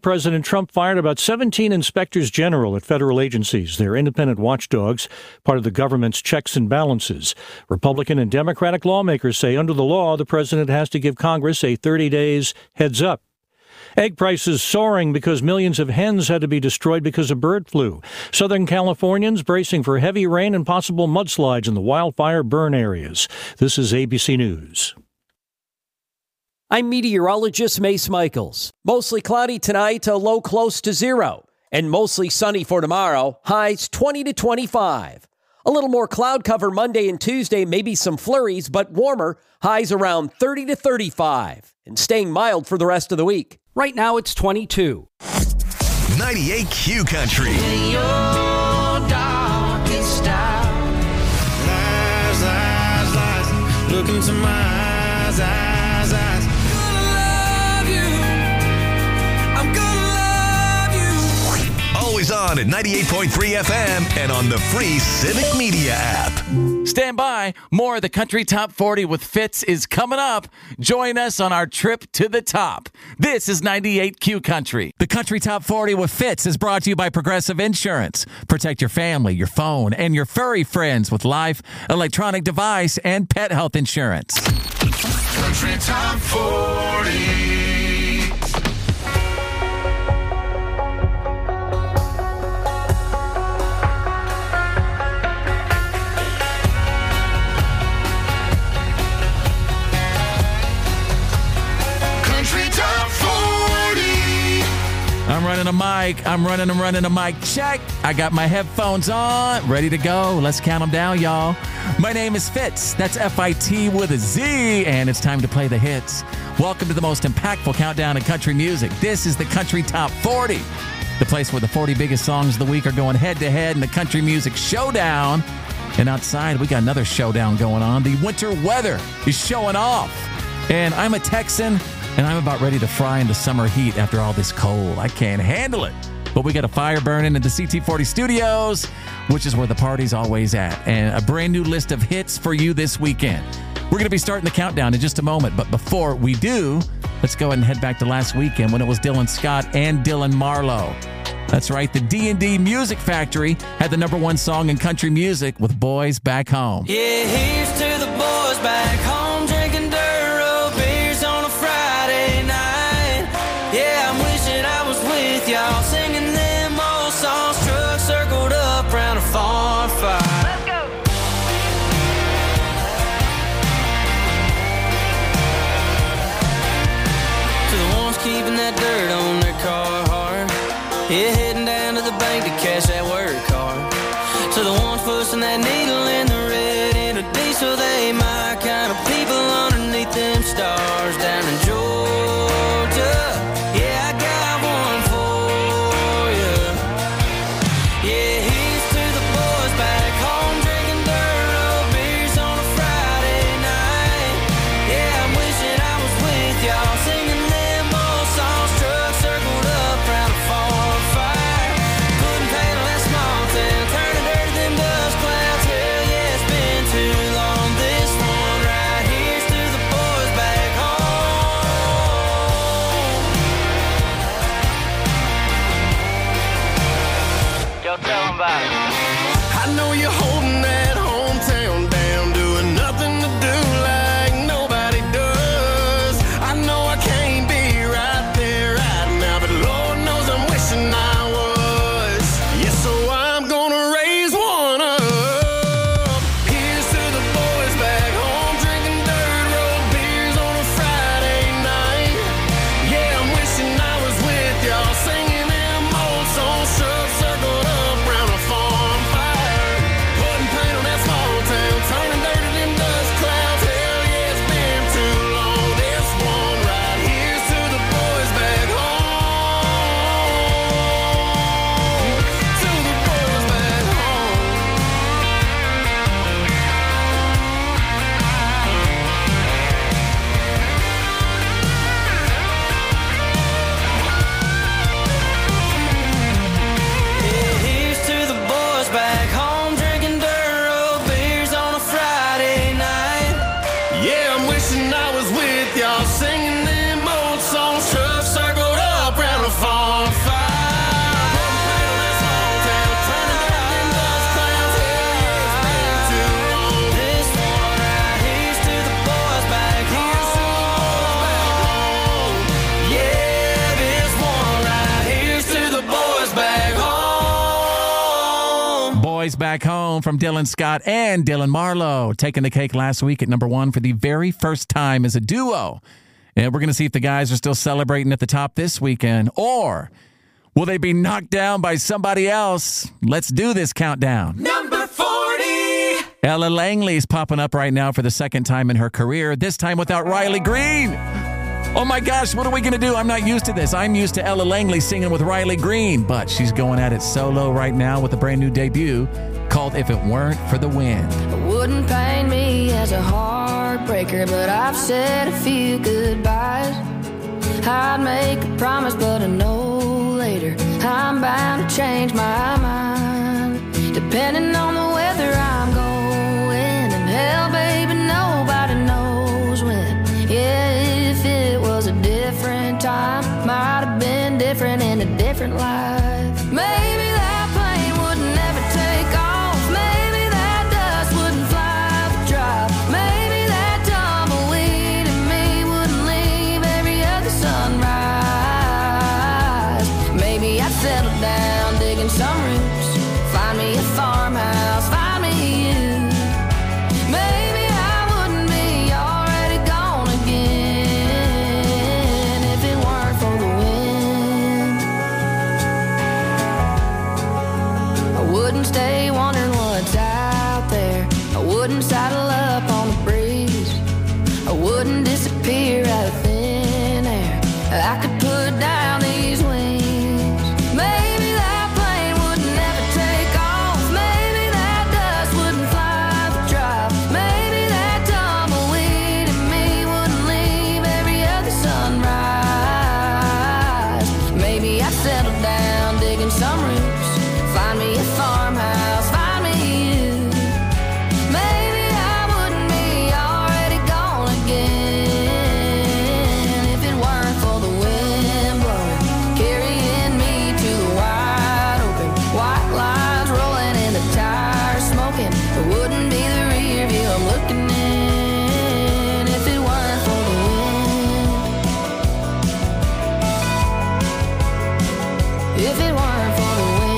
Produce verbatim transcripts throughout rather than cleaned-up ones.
President Trump fired about seventeen inspectors general at federal agencies. They're independent watchdogs, part of the government's checks and balances. Republican and Democratic lawmakers say under the law, the president has to give Congress a thirty days heads up. Egg prices soaring because millions of hens had to be destroyed because of bird flu. Southern Californians bracing for heavy rain and possible mudslides in the wildfire burn areas. This is A B C News. I'm meteorologist Mace Michaels. Mostly cloudy tonight, a low close to zero. And mostly sunny for tomorrow, highs twenty to twenty-five. A little more cloud cover Monday and Tuesday, maybe some flurries, but warmer, highs around thirty to thirty-five. And staying mild for the rest of the week. Right now, it's twenty-two. ninety-eight Q Country. In your darkest hour. Lies, lies, lies. Look into my eyes, eyes, eyes. Gonna love you. I'm gonna love you. Always on at ninety-eight point three F M and on the free Civic Media app. Stand by. More of the Country Top forty with Fitz is coming up. Join us on our trip to the top. This is ninety-eight Q Country. The Country Top forty with Fitz is brought to you by Progressive Insurance. Protect your family, your phone, and your furry friends with life, electronic device, and pet health insurance. Country Top forty. I'm running a mic. I'm running and running a mic check. I got my headphones on, ready to go. Let's count them down, y'all. My name is Fitz. That's F I T with a Z, and it's time to play the hits. Welcome to the most impactful countdown in country music. This is the Country Top forty, the place where the forty biggest songs of the week are going head-to-head in the Country Music Showdown. And outside, we got another showdown going on. The winter weather is showing off. And I'm a Texan, and I'm about ready to fry in the summer heat after all this cold. I can't handle it. But we got a fire burning at the C T forty studios, which is where the party's always at. And a brand new list of hits for you this weekend. We're going to be starting the countdown in just a moment. But before we do, let's go ahead and head back to last weekend when it was Dylan Scott and Dylan Marlowe. That's right. The D and D Music Factory had the number one song in country music with Boys Back Home. Yeah, here's to the boys back home drinking dirt road beers on a Friday night. Yeah, I'm wishing I was with y'all singing them old songs. Trucks circled up around a farm fire. Let's go. To the ones keeping that dirt on their car hard. Yeah, heading down to the bank to cash that work card. To the ones pushing that needle in the red in a diesel, they my kind of people underneath them stars down in Georgia. Yeah, I got one for you. Yeah, here's to the boys back home drinking dirt road beers on a Friday night. Yeah, I'm wishing I was with y'all singing them old songs. Trucks circled up around a farm fire. Couldn't paint that small town, turning dirt to them dust clouds. Hell yeah, it's been too long. This one Boys Back Home from Dylan Scott and Dylan Marlowe, taking the cake last week at number one for the very first time as a duo. And we're going to see if the guys are still celebrating at the top this weekend, or will they be knocked down by somebody else? Let's do this countdown. Number forty. Ella Langley's popping up right now for the second time in her career, this time without Riley Green. Oh my gosh, what are we going to do? I'm not used to this. I'm used to Ella Langley singing with Riley Green, but she's going at it solo right now with a brand new debut called If It Weren't for the Wind. It wouldn't pain me as a heartbreaker, but I've said a few goodbyes. I'd make a promise, but I know later I'm bound to change my mind. Depending on the weather I'm going, and hell, baby, nobody knows when. Yeah, if it was a different time, might have been different in a different life. Maybe that plane would never take off. Maybe that dust wouldn't fly the drop. Maybe that tumbleweed in me wouldn't leave every other sunrise. Maybe I'd settle down digging some roots, find me a farmhouse, find me you. Maybe I wouldn't be already gone again if it weren't for the wind. I wouldn't stay wondering what's out there. I wouldn't saddle up on the breeze. I wouldn't disappear out of thin air. I could put down these wings. Maybe that plane would never take off. Maybe that dust wouldn't fly the drop. Maybe that tumbleweed in me wouldn't leave every other sunrise. Maybe I'd settle down digging some roots, find me a farmhouse, find me you. Maybe I wouldn't be already gone again if it weren't for the wind blowing, carrying me to the wide open. White lines rolling and the tires smoking. It wouldn't be the rear view I'm looking in if it weren't for the wind. If it weren't for the wind.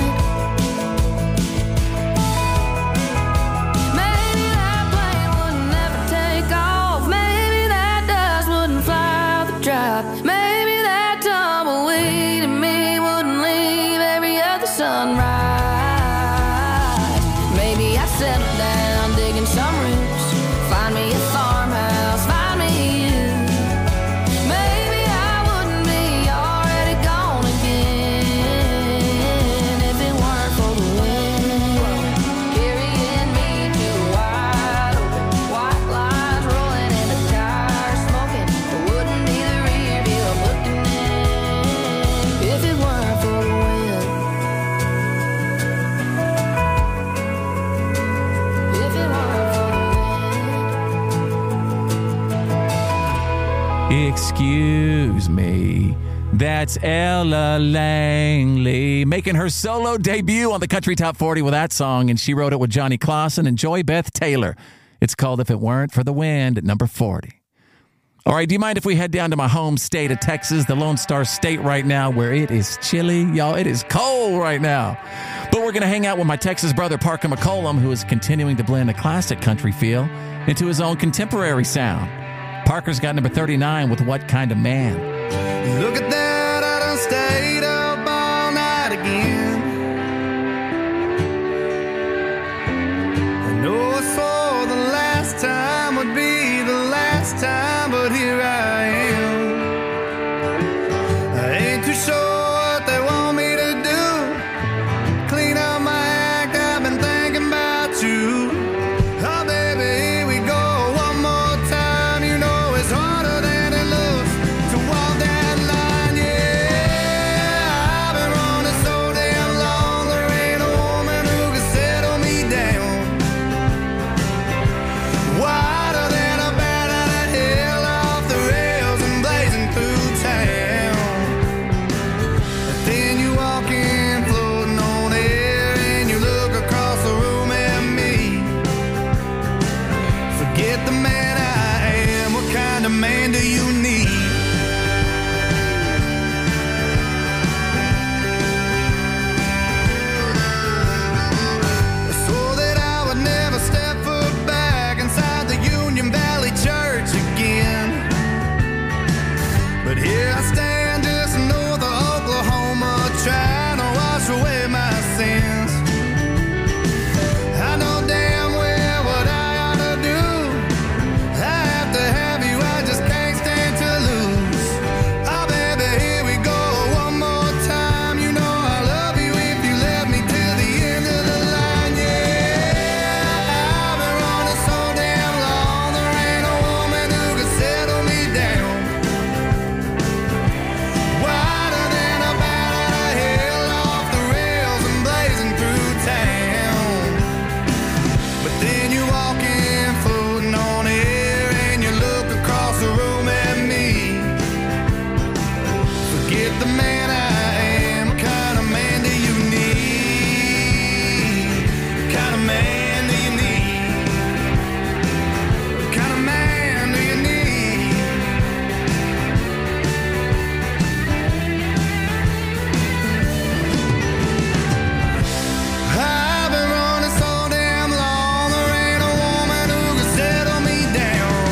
Maybe that plane would never take off. Maybe that dust wouldn't fly the drop. Maybe that tumbleweed in me wouldn't leave every other sunrise. Maybe I'd settle down digging some roots, find me a farmhouse, find me you. Maybe I wouldn't be already gone again if it weren't for the wind blowing, carrying me to the wide open. White lines rolling and the tires smoking. It wouldn't be the rear view I'm looking in if it weren't for the wind. If it weren't for the wind. Excuse me. That's Ella Langley making her solo debut on the Country Top forty with that song, and she wrote it with Johnny Clausen and Joy Beth Taylor. It's called If It Weren't for the Wind at number forty. All right, do you mind if we head down to my home state of Texas, the Lone Star State right now, where it is chilly? Y'all, it is cold right now. But we're going to hang out with my Texas brother, Parker McCollum, who is continuing to blend a classic country feel into his own contemporary sound. Parker's got number thirty-nine with What Kind of Man. Look at that, I done stayed up all night again. I know I swore the last time would be the last time, but here I am. I ain't too sure what they want me to do. Clean up my act, I've been thinking about you. Oh baby, here we go one more time. You know it's harder than it looks to walk that line. man I am. What kind of man do you need? What kind of man do you need? What kind of man do you need? I've been running so damn long, there ain't a woman who can settle me down.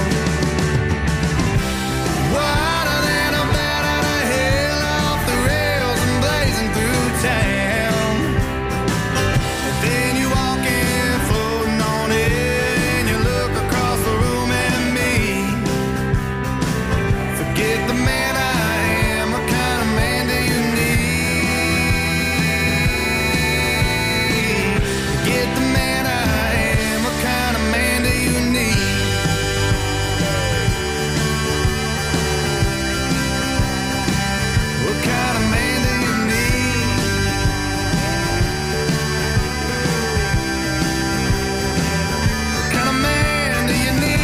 Wider than a bat out of hell, off the rails and blazing through town. And then you walk in, floating on it, and you look across the room at me. Forget the man I am, what kind of man do you need? Forget the man I am, what kind of man do you need? What kind of man do you need? What kind of man do you need?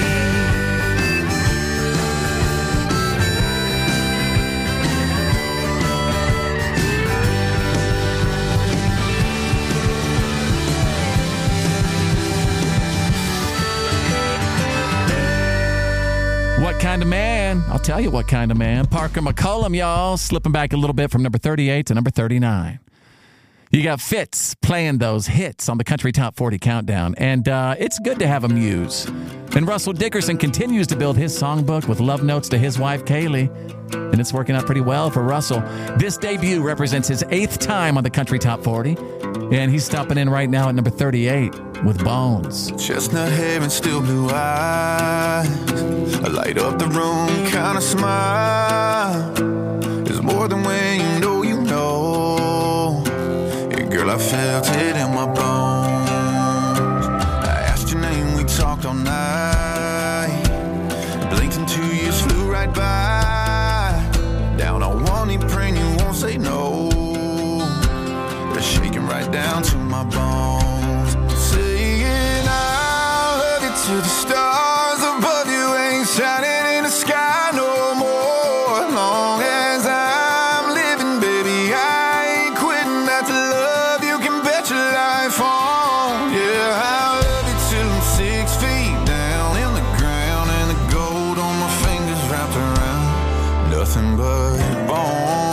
What kind of man? I'll tell you what kind of man. Parker McCollum, y'all, slipping back a little bit from number thirty-eight to number thirty-nine. You got Fitz playing those hits on the Country Top forty Countdown, and uh, it's good to have a muse. And Russell Dickerson continues to build his songbook with love notes to his wife, Kaylee, and it's working out pretty well for Russell. This debut represents his eighth time on the Country Top forty, and he's stopping in right now at number thirty-eight with Bones. Chestnut hair and still blue eyes, a light up the room kind of smile. There's more than when you know you know. Yeah, girl, I felt it in my bones. I asked your name, we talked all night. Blinked and two years flew right by. Down on one knee praying you won't say no. They're shaking right down to my bones. Saying I love you to the stars above you ain't shining in the sky no more. Long as I'm living, baby, I ain't quitting. That's a love you can bet your life on. Yeah, I love you till I'm six feet down in the ground and the gold on my fingers wrapped around nothing but bones.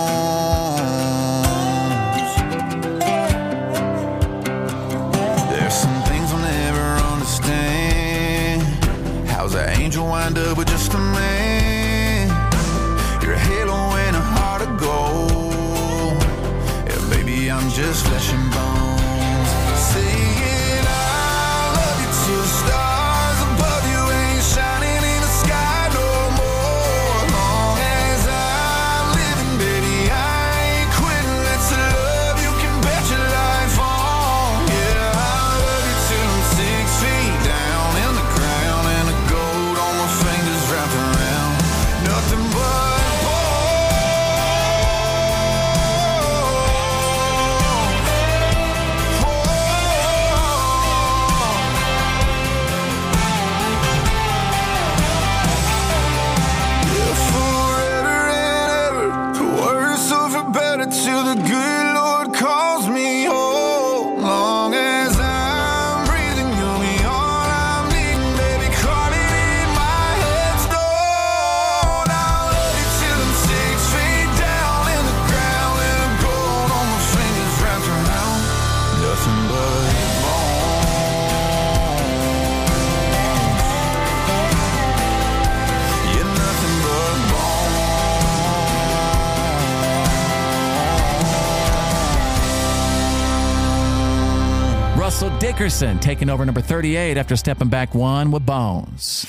There's some things I'll never understand. How's an angel wind up with just a man? You're a halo and a heart of gold. Yeah, baby, I'm just flesh and bones. Saying I love you till the stars above you ain't shining in the sky no more. Long as I'm living, baby, I ain't quitting. That's a love you can bet your life on. Yeah, I love you till I'm six feet down in the ground and the gold on my fingers wrapped around nothing but yeah, forever and ever, for worse or for better, till the good Lord calls me home. Long as I'm breathing, you'll be all I'm needing, baby. Carving in my headstone. I'll love you till I'm six feet down in the ground and the gold on my fingers wrapped around nothing but bones. Yeah, nothing but bones. Russell Dickerson taking over number thirty-eight after stepping back one with Bones.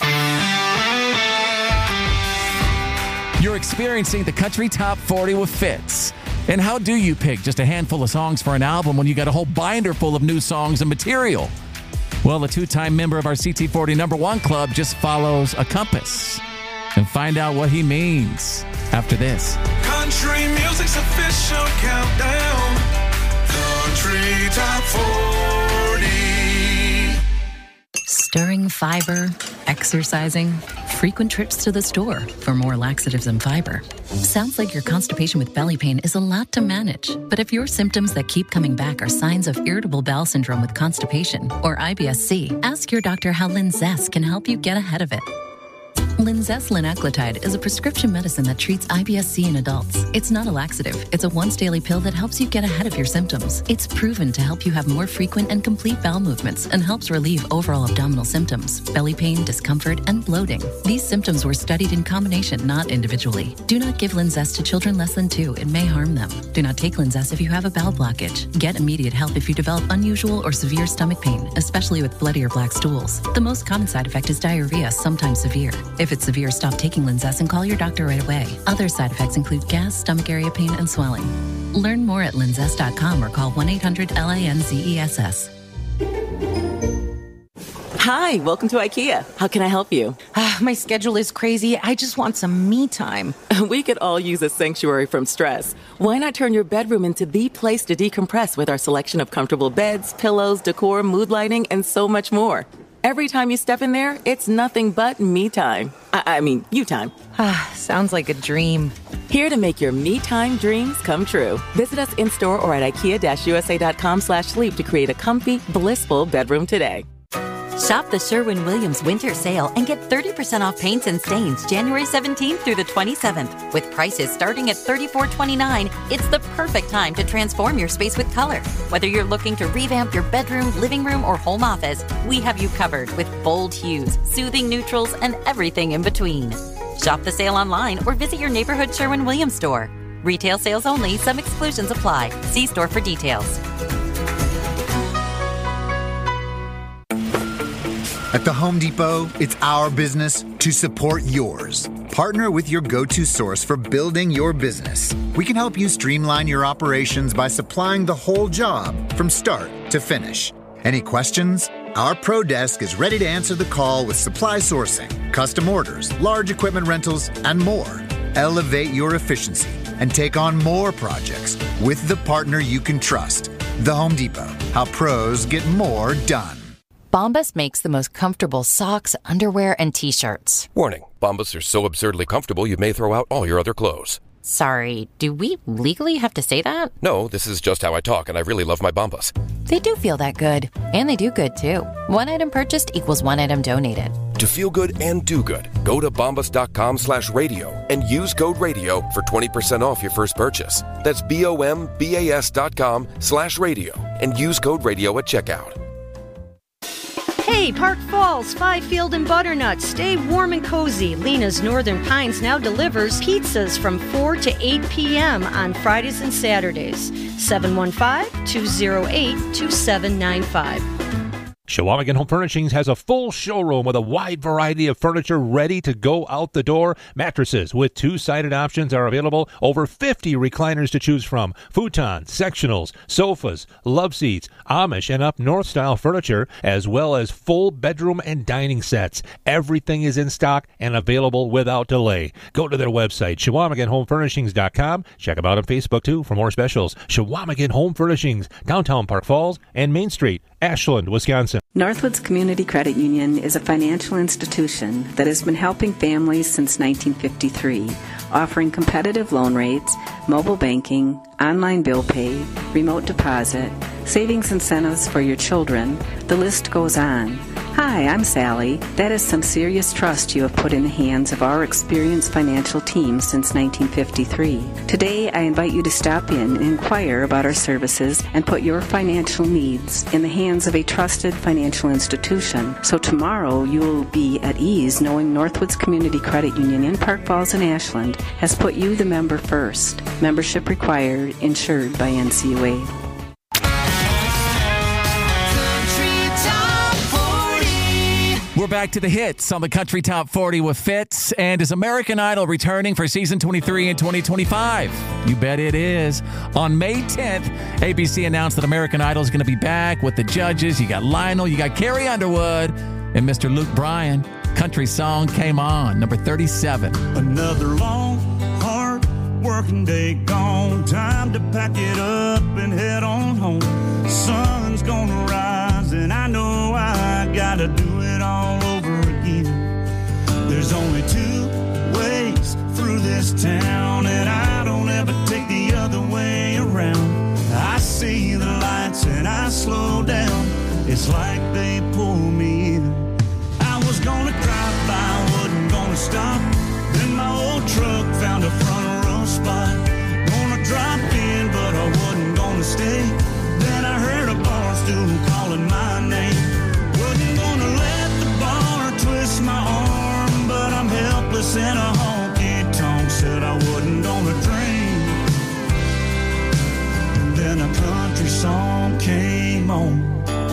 You're experiencing the Country Top forty with Fitz. And how do you pick just a handful of songs for an album when you got a whole binder full of new songs and material? Well, a two-time member of our C T forty number one club just follows a compass. And find out what he means after this. Country music's official countdown. Country Top forty. Stirring fiber, exercising, frequent trips to the store for more laxatives and fiber. Sounds like your constipation with belly pain is a lot to manage, but if your symptoms that keep coming back are signs of irritable bowel syndrome with constipation or I B S C, ask your doctor how Linzess can help you get ahead of it. Linzess linaclotide is a prescription medicine that treats I B S C in adults. It's not a laxative. It's a once-daily pill that helps you get ahead of your symptoms. It's proven to help you have more frequent and complete bowel movements and helps relieve overall abdominal symptoms, belly pain, discomfort, and bloating. These symptoms were studied in combination, not individually. Do not give Linzess to children less than two. It may harm them. Do not take Linzess if you have a bowel blockage. Get immediate help if you develop unusual or severe stomach pain, especially with bloody or black stools. The most common side effect is diarrhea, sometimes severe. If it's severe, stop taking Linzess and call your doctor right away. Other side effects include gas, stomach area pain, and swelling. Learn more at linzess dot com or call one eight hundred L I N Z E S S. Hi, welcome to IKEA. How can I help you? Uh, my schedule is crazy. I just want some me time. We could all use a sanctuary from stress. Why not turn your bedroom into the place to decompress with our selection of comfortable beds, pillows, decor, mood lighting, and so much more? Every time you step in there, it's nothing but me time. I, I mean, you time. Ah, sounds like a dream. Here to make your me time dreams come true. Visit us in-store or at ikea-usa.com slash sleep to create a comfy, blissful bedroom today. Shop the Sherwin-Williams winter sale and get thirty percent off paints and stains January seventeenth through the twenty-seventh. With prices starting at thirty-four twenty-nine, it's the perfect time to transform your space with color. Whether you're looking to revamp your bedroom, living room, or home office, we have you covered with bold hues, soothing neutrals, and everything in between. Shop the sale online or visit your neighborhood Sherwin-Williams store. Retail sales only. Some exclusions apply. See store for details. At the Home Depot, it's our business to support yours. Partner with your go-to source for building your business. We can help you streamline your operations by supplying the whole job from start to finish. Any questions? Our Pro Desk is ready to answer the call with supply sourcing, custom orders, large equipment rentals, and more. Elevate your efficiency and take on more projects with the partner you can trust. The Home Depot. How pros get more done. Bombas makes the most comfortable socks, underwear, and T-shirts. Warning, Bombas are so absurdly comfortable you may throw out all your other clothes. Sorry, do we legally have to say that? No, this is just how I talk, and I really love my Bombas. They do feel that good. And they do good, too. One item purchased equals one item donated. To feel good and do good, go to bombas.com slash radio and use code radio for twenty percent off your first purchase. That's B-O-M-B-A-S dot com slash radio and use code radio at checkout. Hey, Park Falls, Fifield, and Butternut. Stay warm and cozy. Lena's Northern Pines now delivers pizzas from four to eight p.m. on Fridays and Saturdays. seven one five, two oh eight, two seven nine five. Shawamigan Home Furnishings has a full showroom with a wide variety of furniture ready to go out the door. Mattresses with two-sided options are available. Over fifty recliners to choose from. Futons, sectionals, sofas, love seats, Amish and up north style furniture, as well as full bedroom and dining sets. Everything is in stock and available without delay. Go to their website, Shawamigan Home Furnishings dot com. Check them out on Facebook, too, for more specials. Shawamigan Home Furnishings, downtown Park Falls and Main Street, Ashland, Wisconsin. Northwoods Community Credit Union is a financial institution that has been helping families since nineteen fifty-three, offering competitive loan rates, mobile banking, online bill pay, remote deposit, savings incentives for your children. The list goes on. Hi, I'm Sally. That is some serious trust you have put in the hands of our experienced financial team since nineteen fifty-three. Today, I invite you to stop in and inquire about our services and put your financial needs in the hands of a trusted financial institution. So tomorrow, you will be at ease knowing Northwoods Community Credit Union in Park Falls and Ashland has put you, the member, first. Membership required, insured by N C U A. We're back to the hits on the Country Top forty with Fitz. And is American Idol returning for season twenty-three and twenty twenty-five? You bet it is. On May tenth, A B C announced that American Idol is going to be back with the judges. You got Lionel, you got Carrie Underwood, and Mister Luke Bryan. Country song came on, number thirty-seven. Another long, hard working day gone. Time to pack it up and head on home. Sun's gonna rise and I know I gotta do it all over again. There's only slow down. It's like they pull me in. I was gonna drive by, wasn't gonna stop. Then my old truck found a front row spot. Gonna drop in, but I wasn't gonna stay. Then I heard a bar stool calling my name. Wasn't gonna let the bar twist my arm, but I'm helpless in a honky-tonk. Said I wasn't gonna drink. And then a country song came on.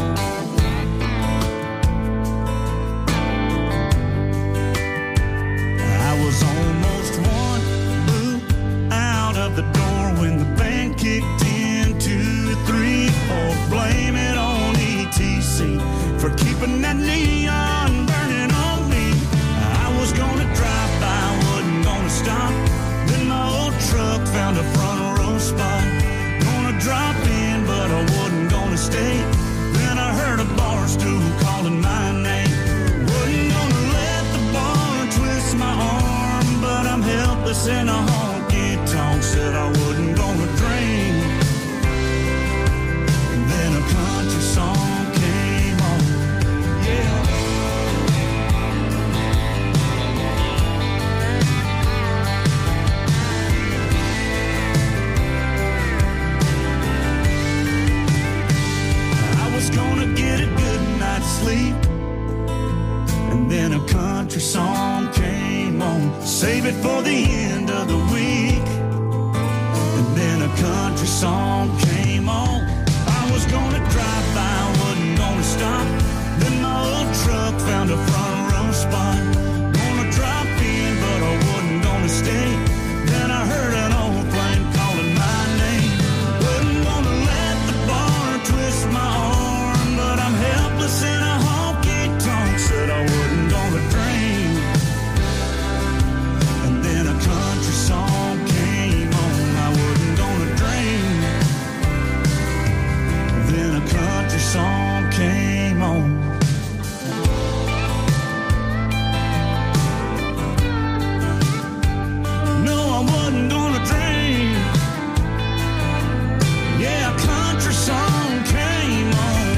I was almost one boot out of the door when the band kicked in. Two, three, four, blame it on E T C for keeping that neon burning on me. I was gonna drive by, wasn't gonna stop. Then my old truck found a front row spot. Gonna drop in, but I wasn't gonna stay. Then I heard a bar stool calling my name. Wasn't gonna let the bar twist my arm, but I'm helpless in a honky-tonk. Said I wasn't gonna drink. And then a country song came on. Yeah. I was gonna get a good night's sleep, and then a country song came on. Save it for the end of the week. And then a country song came on. I was gonna drive by, wasn't gonna stop. Then my old truck found a front row spot. Gonna drop in, but I wasn't gonna stay. Then I heard an old flame calling my name. Wasn't gonna let the bar twist my arm, but I'm helpless in a honky-tonk. Said I wasn't gonna drink. And then a country song came on. I wasn't gonna drink. Then a country song came on. No, I wasn't gonna drink. Yeah, a country song came on.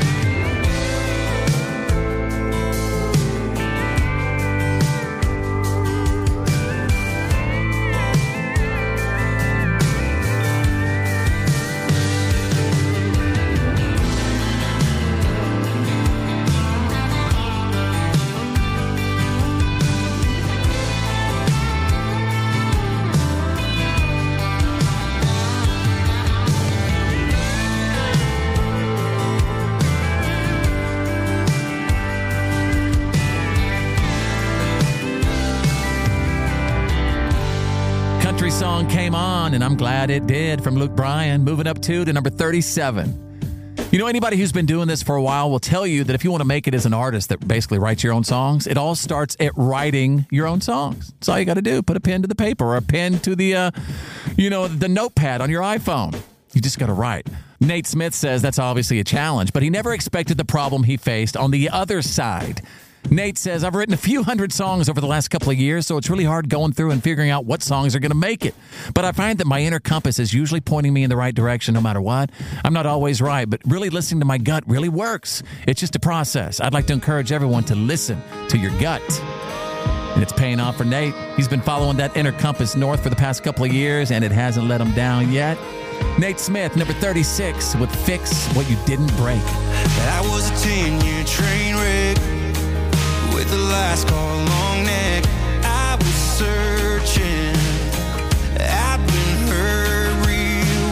Country song came on, and I'm glad it did, from Luke Bryan, moving up two to number thirty-seven. You know, anybody who's been doing this for a while will tell you that if you want to make it as an artist that basically writes your own songs, it all starts at writing your own songs. That's all you got to do. Put a pen to the paper or a pen to the, uh, you know, the notepad on your iPhone. You just got to write. Nate Smith says that's obviously a challenge, but he never expected the problem he faced on the other side. Nate says, I've written a few hundred songs over the last couple of years, so it's really hard going through and figuring out what songs are going to make it. But I find that my inner compass is usually pointing me in the right direction no matter what. I'm not always right, but really listening to my gut really works. It's just a process. I'd like to encourage everyone to listen to your gut. And it's paying off for Nate. He's been following that inner compass north for the past couple of years, and it hasn't let him down yet. Nate Smith, number thirty-six, with Fix What You Didn't Break. I was a ten-year train wreck with the last call long neck. I was searching, I've been hurt real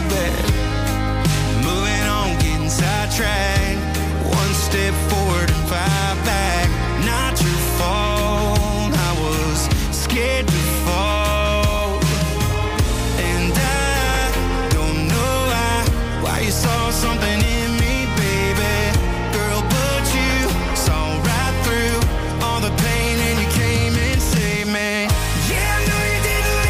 bad. Moving on, getting sidetracked. One step forward and five back. Not your fault, I was scared to fall. And I don't know why, why you saw something in me, baby. Girl, but you saw right through all the pain and you came and saved me. Yeah, I know you didn't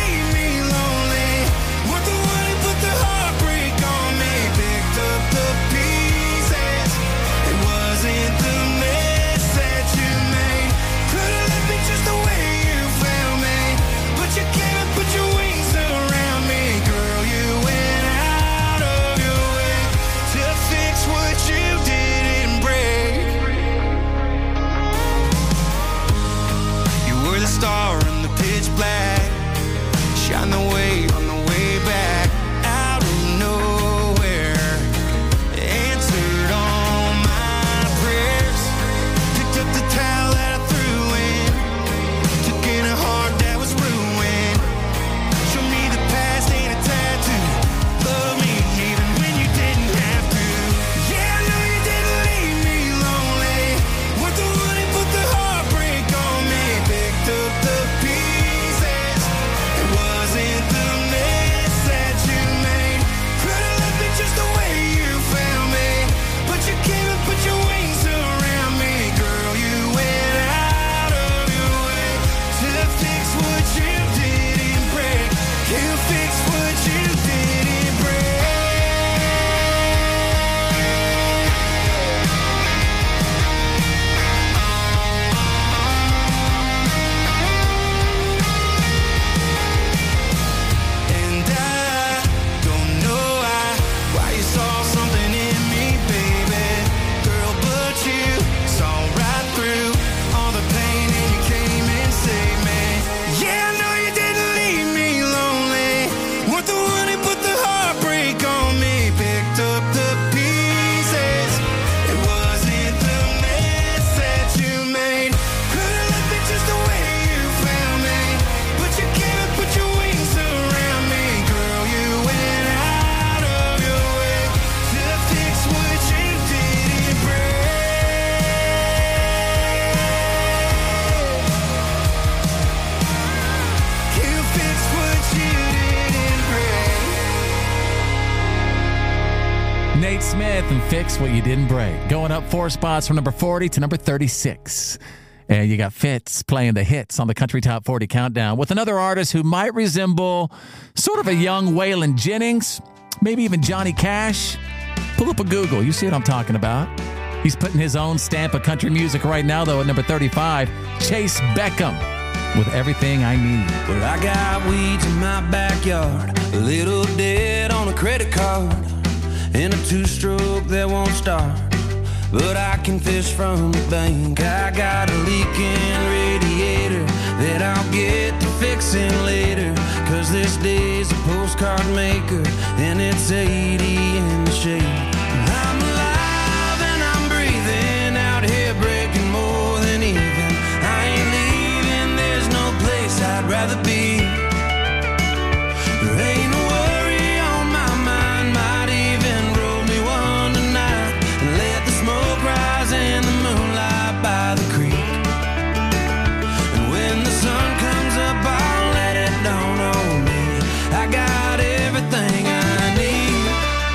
Nate Smith and Fix What You Didn't Break. Going up four spots from number forty to number thirty-six. And you got Fitz playing the hits on the Country Top forty Countdown with another artist who might resemble sort of a young Waylon Jennings, maybe even Johnny Cash. Pull up a Google. You see what I'm talking about. He's putting his own stamp of country music right now, though, at number thirty-five. Chase Beckham with Everything I Need. Well, I got weeds in my backyard, a little debt on a credit card, and a two-stroke that won't start. But I can fish from the bank. I got a leaking radiator that I'll get to fixing later. Cause this day's a postcard maker, and it's eighty in the shade. I'm alive and I'm breathing out here, breaking more than even. I ain't leaving, there's no place I'd rather be. There ain't no worry on my mind, might even roll me one tonight and let the smoke rise in the moonlight by the creek. And when the sun comes up, I'll let it dawn on me. I got everything I need.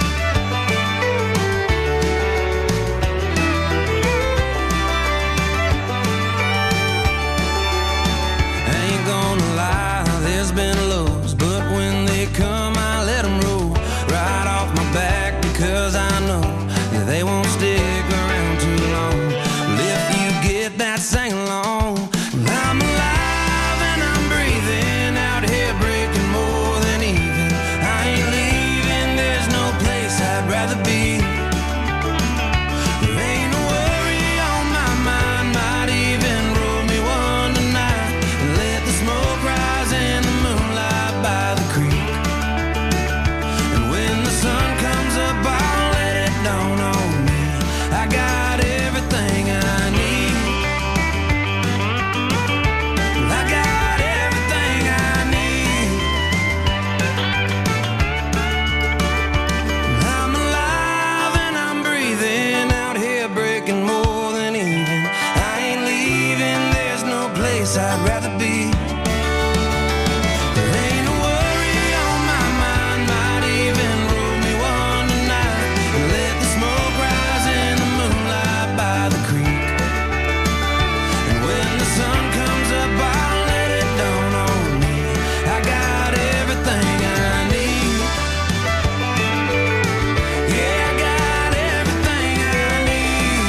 I ain't gonna lie, there's been lows, but when they come, I let them roll right off my back, because I know that they won't stick around too long. Well, if you get that sing along, I'm alive and I'm breathing out here, breaking more than even. I ain't leaving, there's no place I'd rather be. There ain't no worry on my mind, might even roll me one tonight and let the smoke rise in the moonlight by the creek. And when the sun comes up, I'll let it dawn on me. I got everything I need. I got everything I need. I'm alive and I'm breathing out here, breaking more than even. I ain't leaving, there's no place I'd rather be. There ain't no worry on my mind, might even roll me one tonight and let the smoke rise in the moonlight by the creek. And when the sun comes up, I'll let it dawn on me. I got everything I need. Yeah, I got everything I need.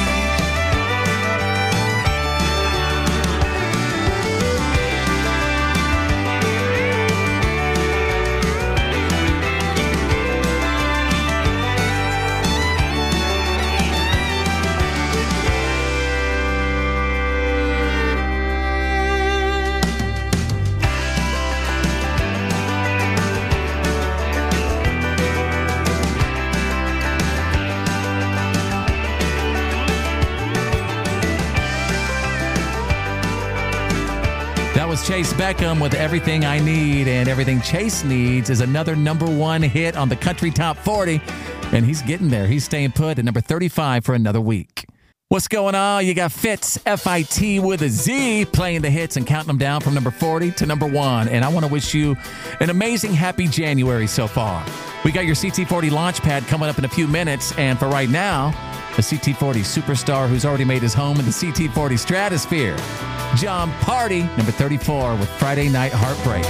That was Chase Beckham with Everything I Need, and Everything Chase Needs is another number one hit on the Country Top forty, and he's getting there. He's staying put at number thirty-five for another week. What's going on? You got Fitz, F I T with a Z, playing the hits and counting them down from number forty to number one, and I want to wish you an amazing happy January so far. We got your C T forty launch pad coming up in a few minutes, and for right now, a C T forty superstar who's already made his home in the C T forty stratosphere. John Party, number thirty-four, with Friday Night Heartbreak.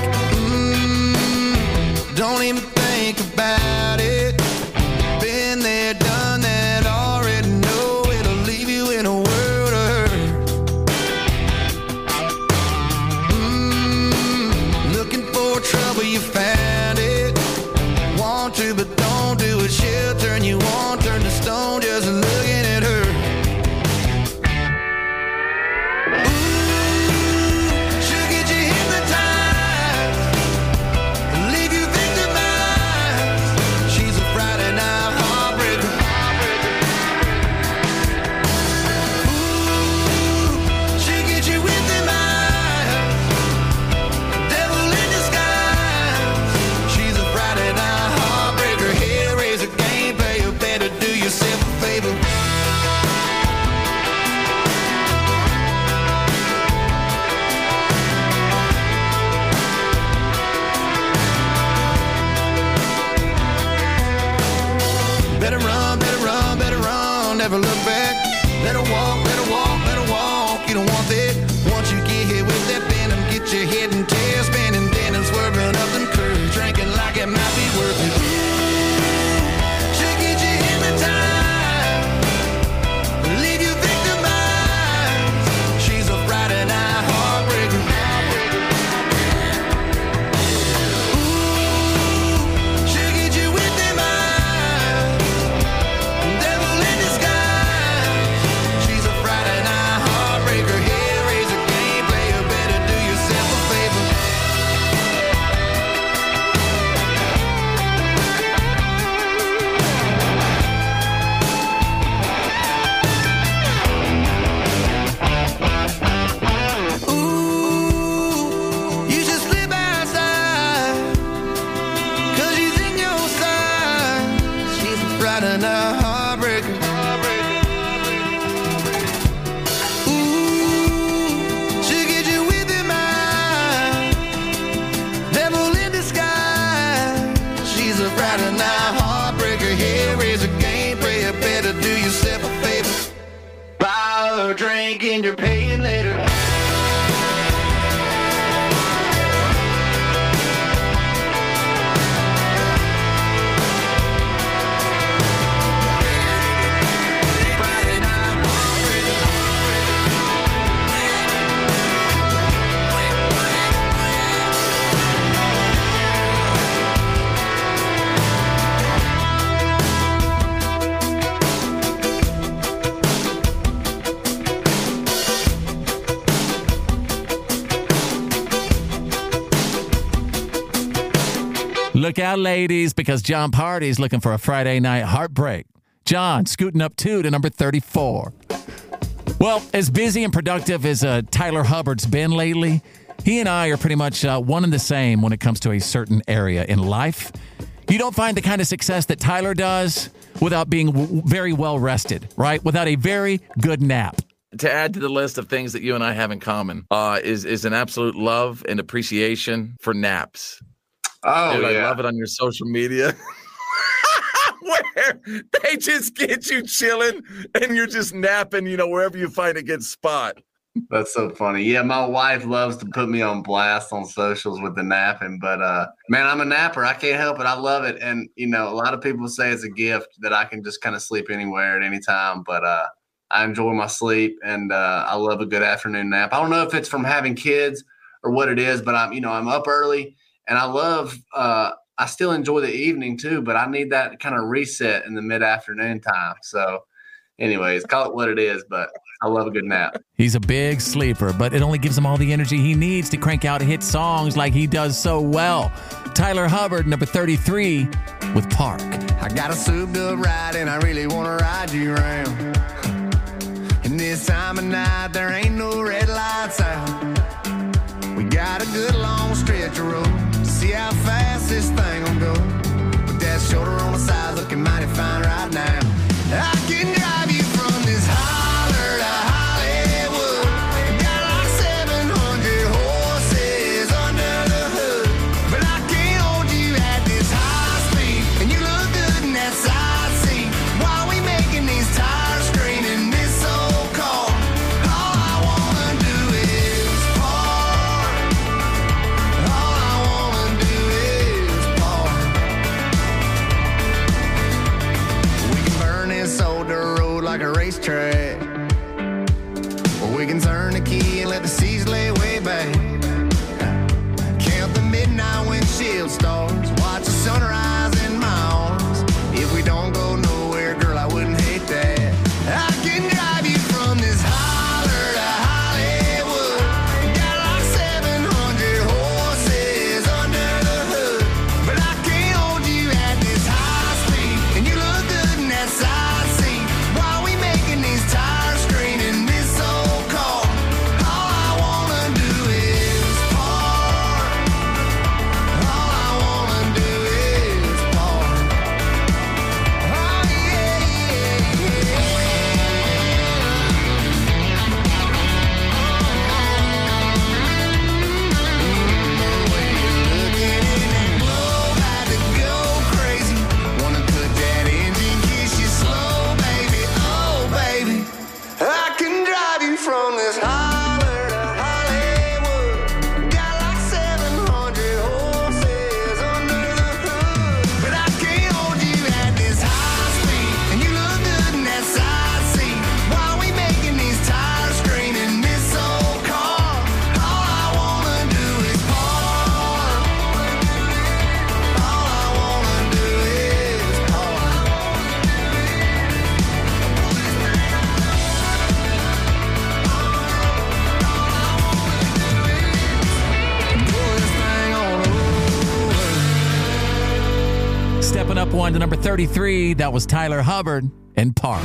Mm, don't even think about it. Been there, done that, already know it'll leave you in a world of hurt. Mm, looking for trouble, you found it. Want to, but don't do it. She'll turn you on, turn to stone, just looking at her. Yourself a favor. Better run, better run, better run, never look back. Let her walk, let her walk, let her walk. You don't want that. Once you get hit with that venom, get your head and tail spinning, then and swerving up them curves, drinking like it might be worth it. She'll get you hypnotized, leave you victimized. She's a Friday night heartbreaker. Ooh, she'll get you with them eyes, devil in disguise. She's a Friday night heartbreaker. Hellraiser, game player, better do yourself a favor. Ooh, you should slip outside, cause she's in your side. She's a Friday night heartbreaker. Ooh, she'll get you with them eyes, devil in disguise. She's a Friday night heartbreaker. Hellraiser, game player, better do yourself a favor. Buy her a drink and you're paying later. Look out, ladies, because John Party's looking for a Friday night heartbreak. John scooting up two to number thirty-four. Well, as busy and productive as uh, Tyler Hubbard's been lately, he and I are pretty much uh, one and the same when it comes to a certain area in life. You don't find the kind of success that Tyler does without being w- very well rested, right? Without a very good nap. To add to the list of things that you and I have in common uh, is is an absolute love and appreciation for naps. Oh, Dude, yeah. I love it on your social media. Where they just get you chilling and you're just napping, you know, wherever you find a good spot. That's so funny. Yeah, my wife loves to put me on blast on socials with the napping, but uh, man, I'm a napper. I can't help it. I love it. And, you know, a lot of people say it's a gift that I can just kind of sleep anywhere at any time, but uh, I enjoy my sleep and uh, I love a good afternoon nap. I don't know if it's from having kids or what it is, but I'm, you know, I'm up early and I love, uh, I still enjoy the evening too, but I need that kind of reset in the mid-afternoon time. So anyways, call it what it is, but I love a good nap. He's a big sleeper, but it only gives him all the energy he needs to crank out hit songs like he does so well. Tyler Hubbard, number thirty-three, with Park. I got a souped up ride and I really want to ride you around. And this time of night, there ain't no red lights out. We got a good long stretch of road to see how fast this thing will go. With that shoulder on the side looking mighty fine right now. I can drive you from this holler to Hollywood. Got like seven hundred horses under the hood. But I can't hold you at this high speed. And you look good in that side seat. While we making these tires scream in this old car. All I wanna do is park. All I wanna do is park. We can burn on to number thirty-three. That was Tyler Hubbard and Park.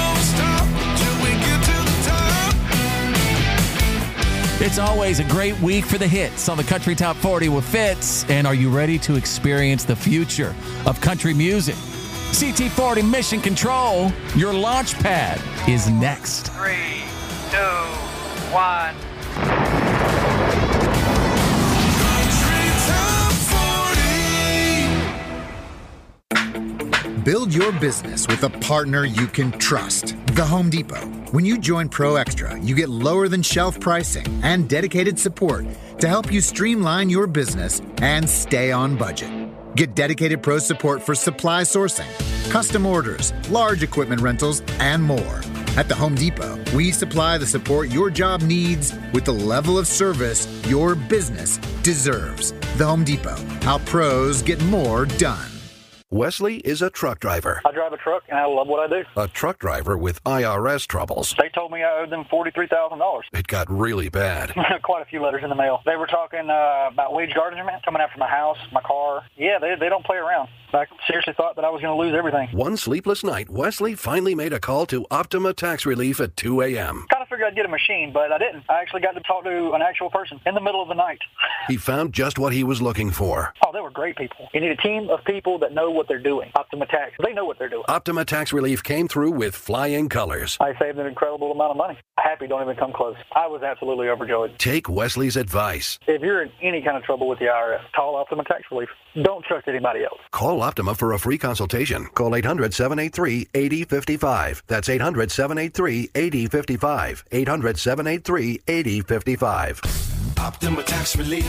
It's always a great week for the hits on the Country Top forty with Fitz. And are you ready to experience the future of country music? C T forty Mission Control, your launch pad, is next. Three, two, one. Build your business with a partner you can trust. The Home Depot. When you join Pro Extra, you get lower than shelf pricing and dedicated support to help you streamline your business and stay on budget. Get dedicated pro support for supply sourcing, custom orders, large equipment rentals, and more. At the Home Depot, we supply the support your job needs with the level of service your business deserves. The Home Depot. How pros get more done. Wesley is a truck driver. I drive a truck, and I love what I do. A truck driver with I R S troubles. They told me I owed them forty-three thousand dollars. It got really bad. Quite a few letters in the mail. They were talking uh, about wage garnishment, coming after my house, my car. Yeah, they, they don't play around. I seriously thought that I was going to lose everything. One sleepless night, Wesley finally made a call to Optima Tax Relief at two a.m. Kind of figured I'd get a machine, but I didn't. I actually got to talk to an actual person in the middle of the night. He found just what he was looking for. Oh, they were great people. You need a team of people that know what they're doing. Optima Tax, they know what they're doing. Optima Tax Relief came through with flying colors. I saved an incredible amount of money. Happy don't even come close. I was absolutely overjoyed. Take Wesley's advice. If you're in any kind of trouble with the I R S, call Optima Tax Relief. Don't trust anybody else. Call Optima for a free consultation. Call eight hundred, seven eight three, eight zero five five. That's eight hundred, seven eight three, eight zero five five. eight hundred, seven eight three, eight zero five five. Optima Tax Relief.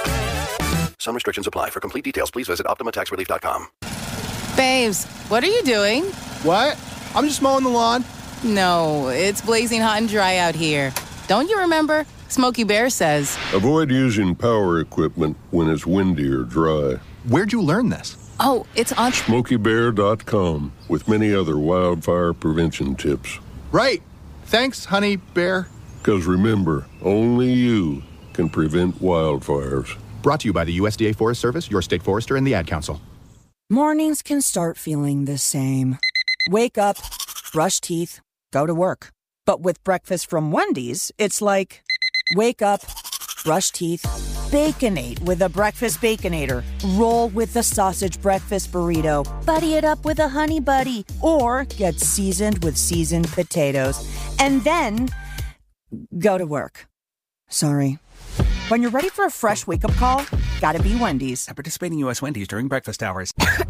Some restrictions apply. For complete details, please visit optima tax relief dot com. Babes, what are you doing? What? I'm just mowing the lawn. No, it's blazing hot and dry out here. Don't you remember? Smokey Bear says. Avoid using power equipment when it's windy or dry. Where'd you learn this? Oh, it's on smokey bear dot com with many other wildfire prevention tips. Right. Thanks, honey bear. Because remember, only you can prevent wildfires. Brought to you by the U S D A Forest Service, your state forester, and the Ad Council. Mornings can start feeling the same. Wake up, brush teeth, go to work. But with breakfast from Wendy's, it's like, wake up, brush teeth, Baconate with a breakfast Baconator. Roll with the sausage breakfast burrito. Buddy it up with a honey buddy. Or get seasoned with seasoned potatoes. And then go to work. Sorry. When you're ready for a fresh wake-up call, gotta be Wendy's. At participating U S Wendy's during breakfast hours. I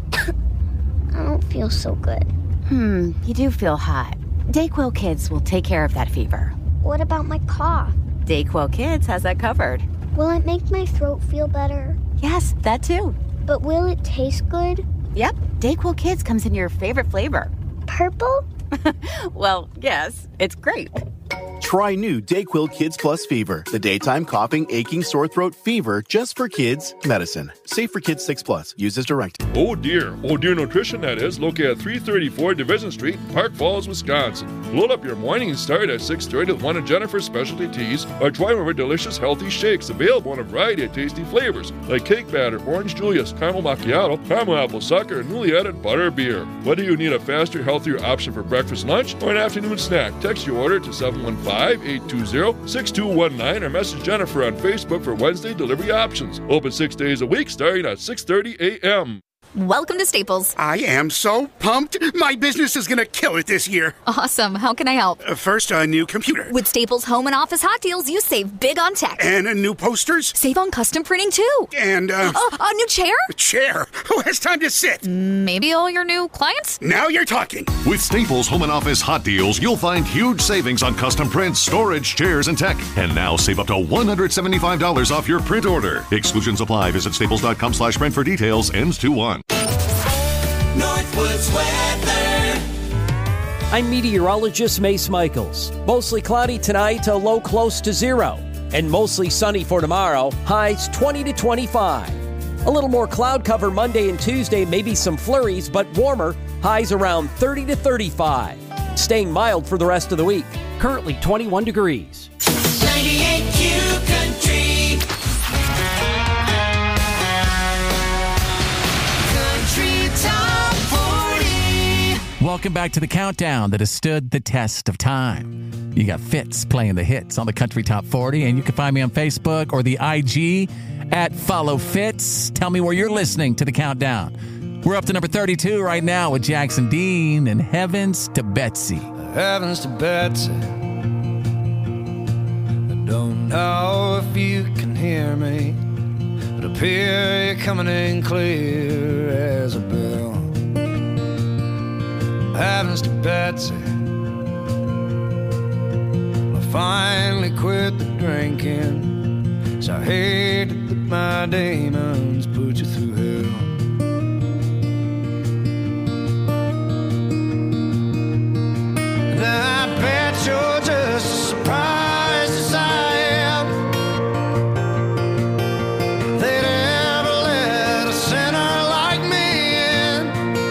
don't feel so good. Hmm, you do feel hot. Dayquil Kids will take care of that fever. What about my cough? Dayquil Kids has that covered. Will it make my throat feel better? Yes, that too. But will it taste good? Yep, Dayquil Kids comes in your favorite flavor. Purple? Well, yes, it's grape. Try new Dayquil Kids Plus Fever, the daytime coughing, aching, sore throat fever just for kids medicine. Safe for kids six plus. Use as directed. Oh dear. Oh dear Nutrition, that is. Located at three thirty-four Division Street, Park Falls, Wisconsin. Load up your morning start at six thirty with one of Jennifer's specialty teas or try one of her delicious healthy shakes available in a variety of tasty flavors like cake batter, orange Julius, caramel macchiato, caramel apple sucker, and newly added butter beer. Whether you need a faster, healthier option for breakfast, lunch, or an afternoon snack, text your order to seven one five, eight two zero, six two one nine or message Jennifer on Facebook for Wednesday delivery options. Open six days a week starting at six thirty a.m. Welcome to Staples. I am so pumped. My business is going to kill it this year. Awesome. How can I help? Uh, first, a new computer. With Staples Home and Office Hot Deals, you save big on tech. And a new posters. Save on custom printing, too. And, uh... Oh, a new chair? A chair? Who has time to sit? Maybe all your new clients? Now you're talking. With Staples Home and Office Hot Deals, you'll find huge savings on custom prints, storage, chairs, and tech. And now save up to one hundred seventy-five dollars off your print order. Exclusions apply. Visit staples.com slash print for details. Ends two one. Northwoods weather. I'm meteorologist Mace Michaels. Mostly cloudy tonight, a low close to zero. And mostly sunny for tomorrow, highs twenty to twenty-five. A little more cloud cover Monday and Tuesday, maybe some flurries, but warmer, highs around thirty to thirty-five. Staying mild for the rest of the week. Currently twenty-one degrees. ninety-eight Q Country. Country Top forty. welcome back to the countdown that has stood the test of time. You got Fitz playing the hits on the Country Top forty, and you can find me on Facebook or the I G at Follow Fitz. Tell me where you're listening to the countdown. We're up to number thirty-two right now with Jackson Dean and Heavens to Betsy. Heavens to Betsy. I don't know if you can hear me, but up here you're coming in clear as a bell. Heavens to Betsy. I finally quit the drinking, so I hated that my demons put you through hell. And I bet you're just as surprised as I am they'd ever let a sinner like me in.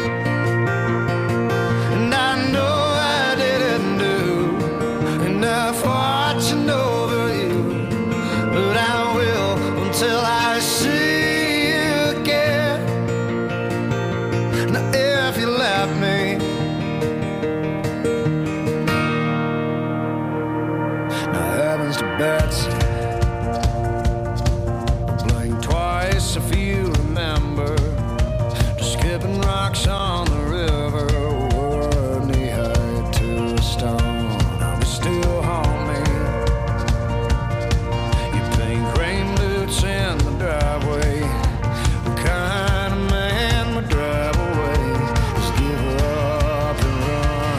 And I know I didn't do enough watching over you, but I will until I see you again. Now if you let me, now heavens to Betsy. Blink twice if you remember, just skipping rocks on the river, or knee high to a stone. Now we still haunt me. Your pink rain boots in the driveway. What kind of man would drive away? Just give up and run.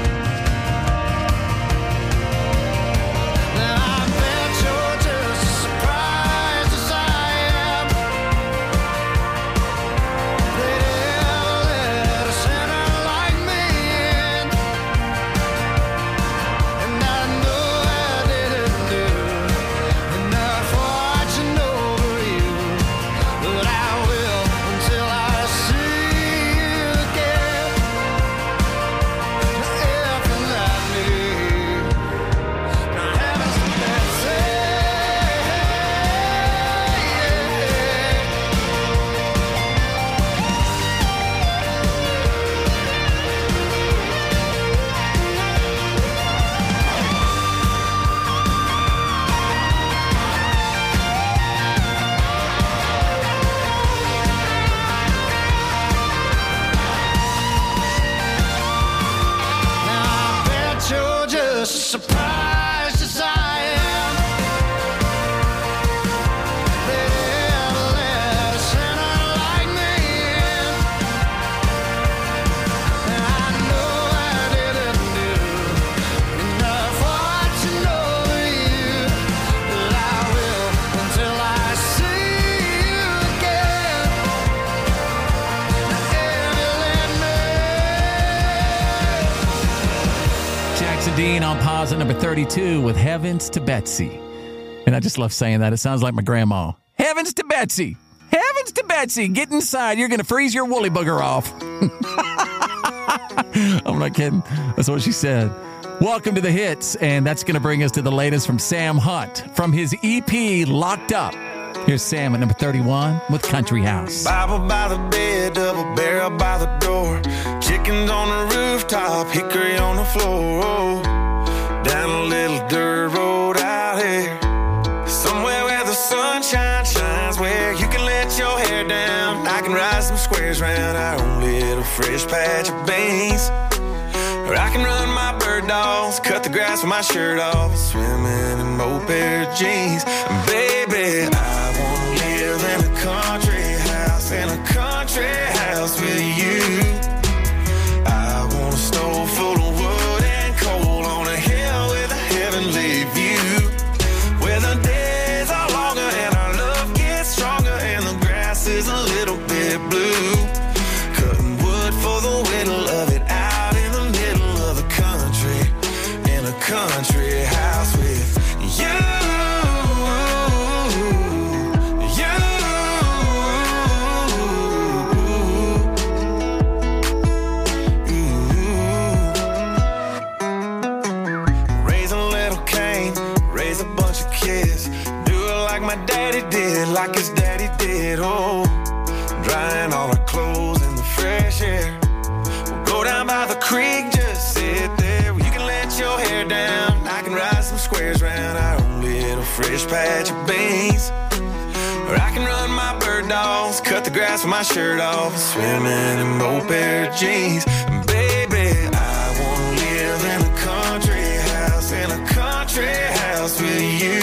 Now I bet you're just as surprised as I am they'd ever let a sinner like me in. And I know I didn't do enough watching over you, but I will until I see you again. If you let me, now heavens to Betsy. Now I bet you're just as surprised as I am they'd ever let a sinner like me in. And I know I didn't do enough watching over you, but I will until I see you again. Now if you let me. Jackson Dean on pause at number thirty-two with Heavens to Betsy. And I just love saying that. It sounds like my grandma. Heavens to Betsy. Heavens to Betsy. Get inside. You're going to freeze your woolly booger off. I'm not kidding. That's what she said. Welcome to the hits. And that's going to bring us to the latest from Sam Hunt from his E P Locked Up. Here's Sam at number thirty-one with Country House. Bible by the bed, double barrel by the door. Chickens on the rooftop, hickory on the floor. Down a little dirt road out here, somewhere where the sunshine shines, where you can let your hair down. I can ride some squares round our own little fresh patch of beans. Or I can run my bird dogs, cut the grass with my shirt off, swimming in both pair of jeans. And baby, I wanna live in a country house, in a country house with you. I want a stove full of wood and coal on a hill with a heavenly view, where the days are longer and our love gets stronger and the grass is a little bit blue. Cutting wood for the whittle of it out in the middle of the country, in a country house with you. My daddy did, like his daddy did, oh, drying all our clothes in the fresh air. We'll go down down by the creek, just sit there. You can let your hair down. I can ride some squares round our own little fresh patch of beans. Or I can run my bird dogs, cut the grass with my shirt off, swimming in both pair of jeans. Baby, I wanna live in a country house, in a country house with you.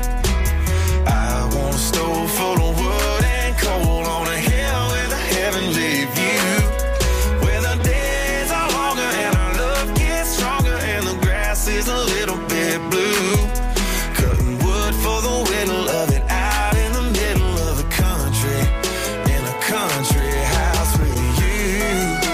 I want a stove full of wood and coal on a hill with a heavenly view, where the days are longer and our love gets stronger and the grass is a little bit blue. Cutting wood for the whittle of it out in the middle of the country, in a country house with you.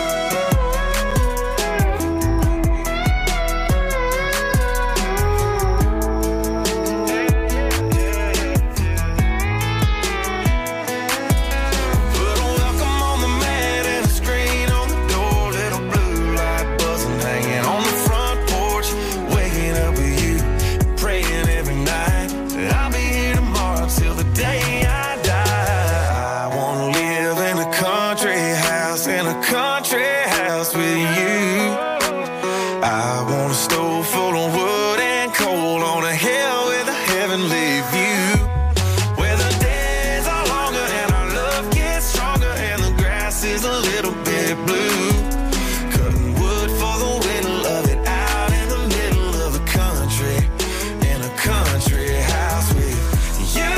Put a welcome on the mat and a screen on the door, little blue light buzzing, hanging on the front porch, waking up with you, praying every night that I'll be here tomorrow till the day I die. I wanna live in a country house, in a country house with you. I want a stove full of wood and coal on a hill with a heavenly view, where the days are longer and our love gets stronger and the grass is a little bit blue. Cutting wood for the whittle of it out in the middle of the country, in a country house with you.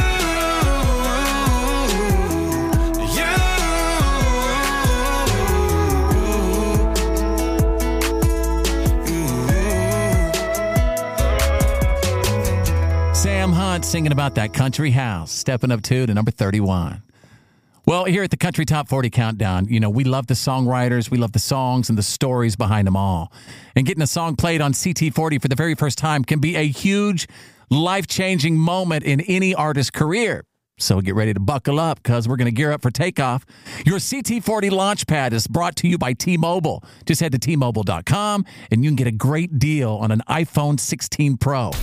Sam Hunt singing about that country house, stepping up two to number thirty-one. Well, here at the Country Top forty Countdown, you know, we love the songwriters, we love the songs and the stories behind them all. And getting a song played on C T forty for the very first time can be a huge, life-changing moment in any artist's career. So get ready to buckle up because we're going to gear up for takeoff. Your C T forty Launchpad is brought to you by T-Mobile. Just head to T Mobile dot com and you can get a great deal on an iPhone sixteen Pro.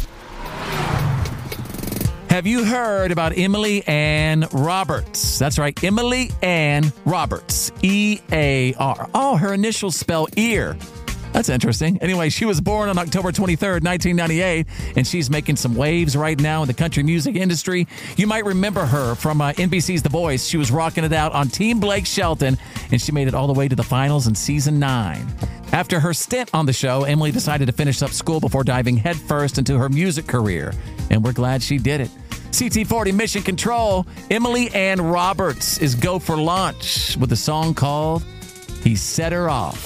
Have you heard about Emily Ann Roberts? That's right, Emily Ann Roberts, E A R. Oh, her initials spell ear. That's interesting. Anyway, she was born on October twenty-third, nineteen ninety-eight, and she's making some waves right now in the country music industry. You might remember her from uh, N B C's The Voice. She was rocking it out on Team Blake Shelton, and she made it all the way to the finals in season nine. After her stint on the show, Emily decided to finish up school before diving headfirst into her music career, and we're glad she did it. C T forty Mission Control, Emily Ann Roberts is go for launch with a song called He Set Her Off.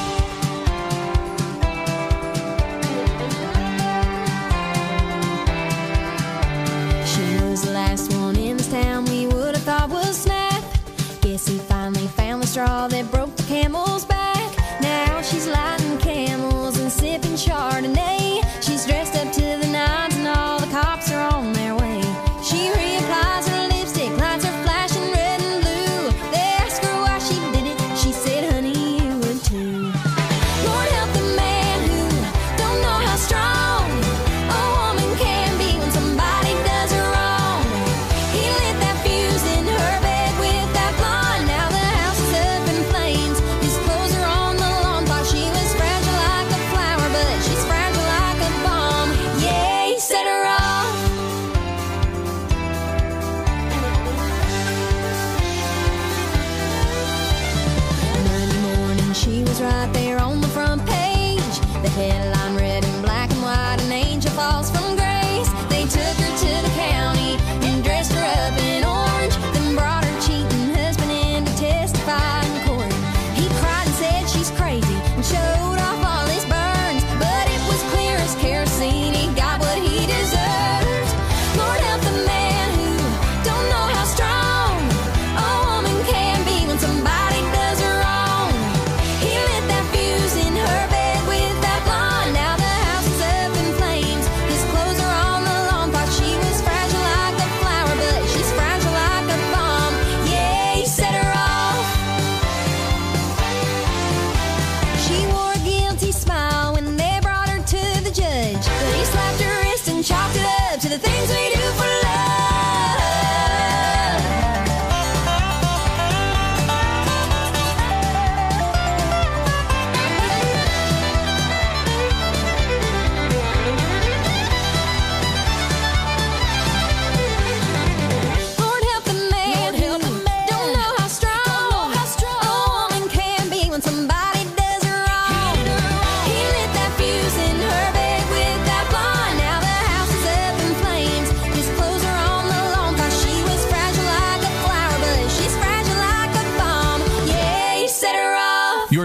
She was the last one in this town we would have thought was snap. Guess he finally found the straw that broke the camel's back. Now she's lighting camels and sipping Chardonnay. She's dressed up to the nines and all the cops are on their way. She reapplies her lipstick, lights are flashing red and blue. They ask her why she did it, she said, honey, you would too. Lord help the man who don't know how strong a woman can be when somebody does her wrong. He lit that fuse in her bed with that blonde. Now the house is up in flames. His clothes are on the lawn. Thought she was fragile like a flower, but she's fragile like a bomb. Yeah, he set her off. Monday morning, she was right there on the front page. The headline read in black and white, an angel falls from grace. They took her to the county and dressed her up in orange, then brought her cheating husband in to testify in court. He cried and said she's crazy and showed off all his burns, but it was clear as kerosene, he got what he deserved. Lord help the man who don't know how strong a woman can be when somebody does her wrong. He lit that fuse in her bed with that blonde.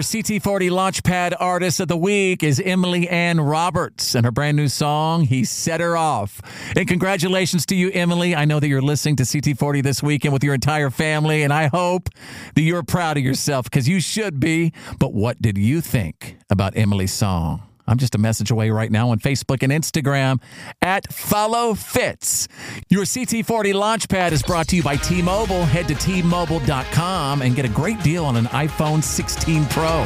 C T forty Launchpad Artist of the Week is Emily Ann Roberts, and her brand new song, He Set Her Off. And congratulations to you, Emily. I know that you're listening to C T forty this weekend with your entire family, and I hope that you're proud of yourself, because you should be. But what did you think about Emily's song? I'm just a message away right now on Facebook and Instagram at Follow Fitz. Your C T forty Launchpad is brought to you by T-Mobile. Head to T Mobile dot com and get a great deal on an iPhone sixteen Pro.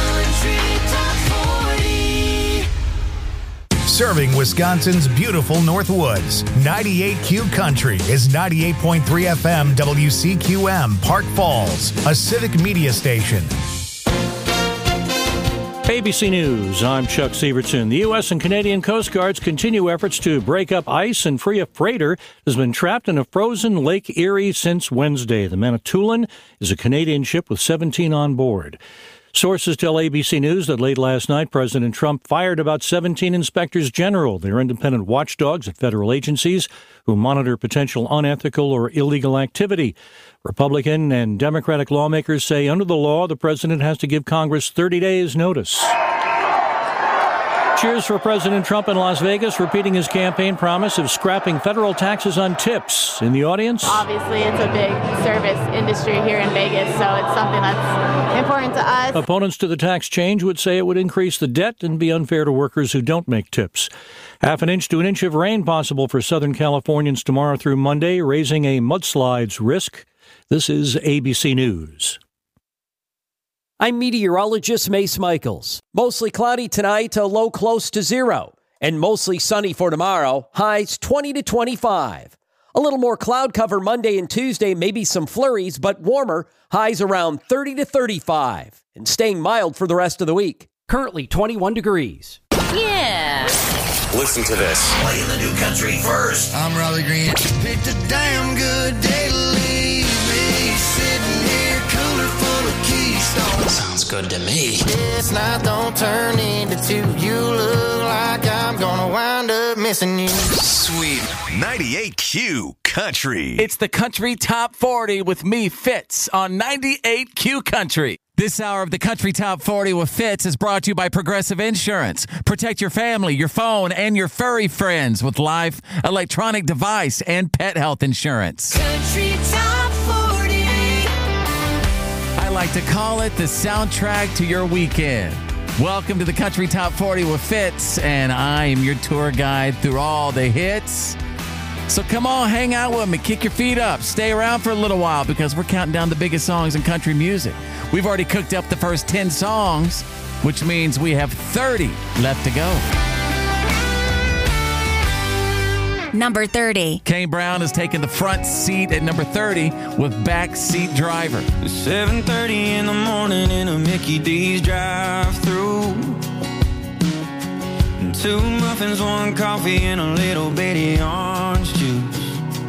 Serving Wisconsin's beautiful North Woods. ninety-eight Q Country is ninety-eight point three F M W C Q M, Park Falls, a civic media station. A B C News, I'm Chuck Severson. The U S and Canadian Coast Guards continue efforts to break up ice and free a freighter that has been trapped in a frozen Lake Erie since Wednesday. The Manitoulin is a Canadian ship with seventeen on board. Sources tell A B C News that late last night, President Trump fired about seventeen inspectors general. They're independent watchdogs at federal agencies who monitor potential unethical or illegal activity. Republican and Democratic lawmakers say under the law, the president has to give Congress thirty days notice. Cheers for President Trump in Las Vegas, repeating his campaign promise of scrapping federal taxes on tips. In the audience, obviously, it's a big service industry here in Vegas, so it's something that's important to us. Opponents to the tax change would say it would increase the debt and be unfair to workers who don't make tips. Half an inch to an inch of rain possible for Southern Californians tomorrow through Monday, raising a mudslides risk. This is A B C News. I'm meteorologist Mace Michaels. Mostly cloudy tonight, a low close to zero. And mostly sunny for tomorrow, highs twenty to twenty-five. A little more cloud cover Monday and Tuesday, maybe some flurries, but warmer, highs around thirty to thirty-five. And staying mild for the rest of the week. Currently twenty-one degrees. Yeah. Listen to this. Playing the new country first. I'm Riley Green. Picked a damn good day to leave me. Sitting here, cooler full of Keystone. Sounds good to me. This night don't turn into two. You look like I'm gonna wind up missing you. Sweet. ninety-eight Q Country. It's the Country Top forty with me, Fitz, on ninety-eight Q Country. This hour of the Country Top forty with Fitz is brought to you by Progressive Insurance. Protect your family, your phone, and your furry friends with life, electronic device, and pet health insurance. Country Top forty. I like to call it the soundtrack to your weekend. Welcome to the Country Top forty with Fitz, and I am your tour guide through all the hits. So come on, hang out with me, kick your feet up, stay around for a little while because we're counting down the biggest songs in country music. We've already cooked up the first ten songs, which means we have thirty left to go. Number thirty. Kane Brown has taken the front seat at number thirty with Backseat Driver. It's seven thirty in the morning in a Mickey D's drive-thru. Two muffins, one coffee, and a little bitty orange juice.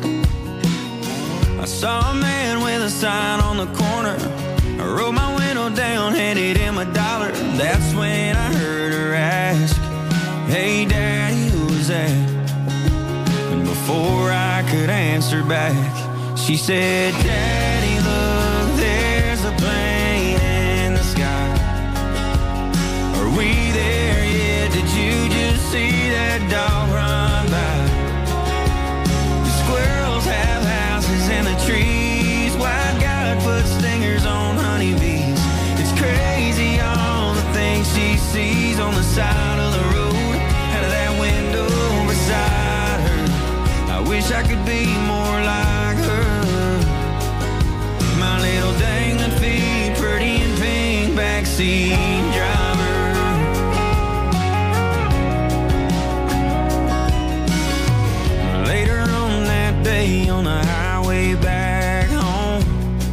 I saw a man with a sign on the corner. I rolled my window down, handed him a dollar. That's when I heard her ask, "Hey, Daddy, who's that?" And before I could answer back, she said, "Daddy, look, there's a plane in the sky. Are we there yet? Did you just see that dog run by? The squirrels have houses in the trees. White God put stingers on honeybees. It's crazy all the things she sees on the side of the road, out of that window beside her. I wish I could be more like her. My little dangling feet, pretty and pink, backseat driver." Later on that day on the highway back home,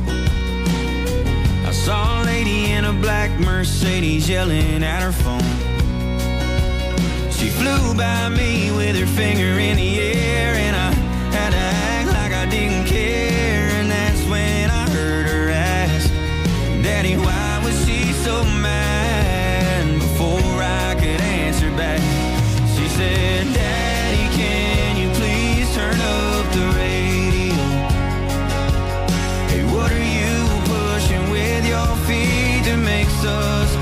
I saw a lady in a black Mercedes yelling at her phone. She flew by me with her finger in the air, and I had to act like I didn't care. And that's when I heard her ask, "Daddy, why was she so mad?" Before I could answer back, she said, "Daddy, can you please turn up the radio? Hey, what are you pushing with your feet that makes us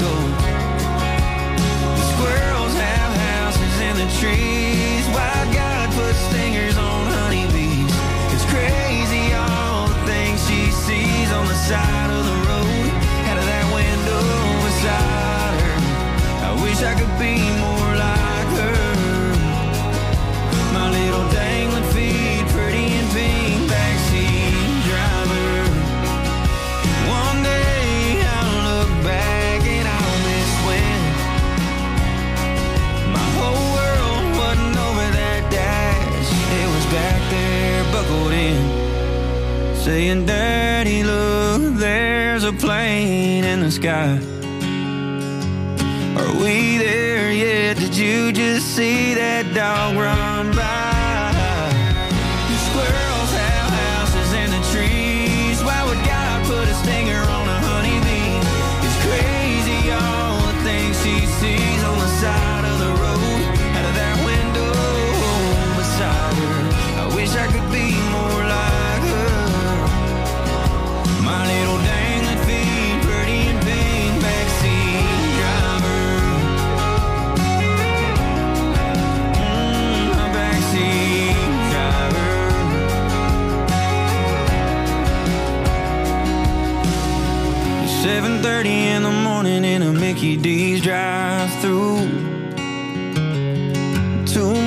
saying, Daddy, look, there's a plane in the sky. Are we there yet? Did you just see that dog run by? The squirrels have houses in the trees. Why would God put a stinger on a honeybee? It's crazy all the things she sees on the side of the road, out of that window beside her. I wish I could be more like her. My little dangling feet, pretty in pain, backseat driver. Mm, my backseat driver. It's seven thirty in the morning in a Mickey D's drive-thru.